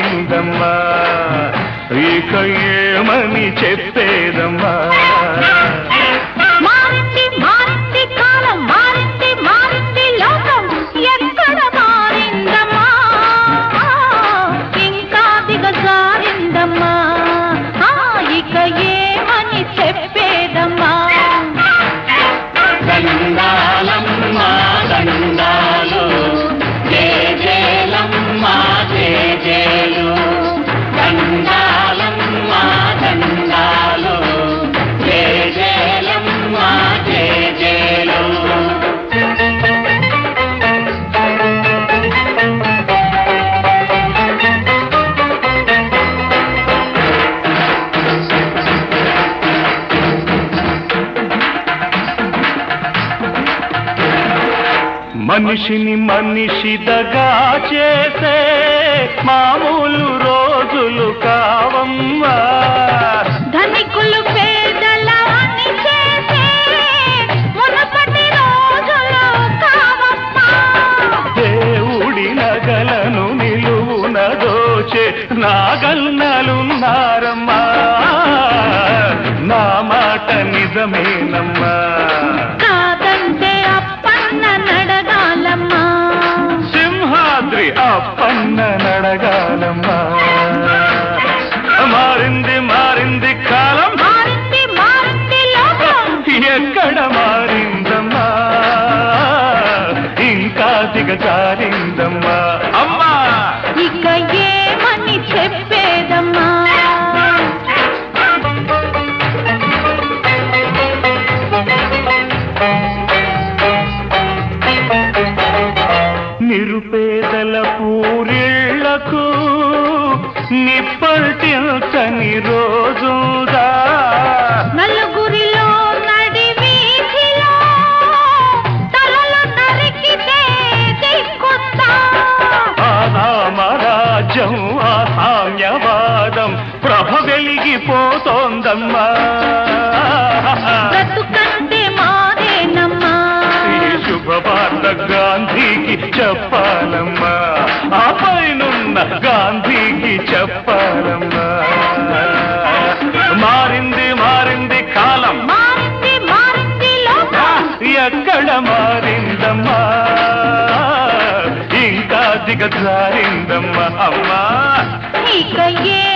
మారిందమ్మా ఇక ఏమని చెప్పేదమ్మా మారింది మారింది కాలం మారింది మారింది లోకం ఎక్కడ మారిందమ్మా ఇంకా దిగజారిందమ్మా ఇక ఏమని చెప్పేదమ్మా దండాలమ్మా దండాలు జేజేలమ్మా జేజేలు దండాలమ్మా దండాలు జేజేలమ్మా జేజేలు మనిషిని మనిషి దగా చేసే మామూలు రోజులు కావమ్మా ధనికులు పేదలని చేసే మునపటి రోజులు కావమ్మా దేవుడి నగలను నిలువున దోచే నాగల్నలున్నారమ్మా నా మాట నిజమేనమ్మా కాదంటే అప్పన్న నడగాలమ్మా సింహాద్రి అప్పన్న నడగాలమ్మా మారింది మారింది కాలం మారింది మారింది లోకం ఎక్కడ మారిందమ్మా ఇంకా దిగజారిందమ్మా అమ్మా ఇక ఏమని చెప్పేదమ్మా నిరుపేదల పూరిళ్లకు నిప్పల్టిల్చని రోజుదా నలుగురిలో నడి వీధిలో తలలు నరికితే దిక్కొస్తా ఆనామరాజ్యం ఆ సామ్యవాదం ప్రభ వెలిగిపోతోందమ్మా బ్రతుకంటే మాదేనమ్మా ఈ శుభవార్త గాంధీకి చెప్పాలమ్మా ఆ పైనున్న గాంధీకి చెప్పాలమ్మా మారింది మారింది కాలం మారింది మారింది లోకం ఎక్కడ మారిందమ్మా ఇంకా దిగజారిందమ్మా అమ్మా ఇక ఏ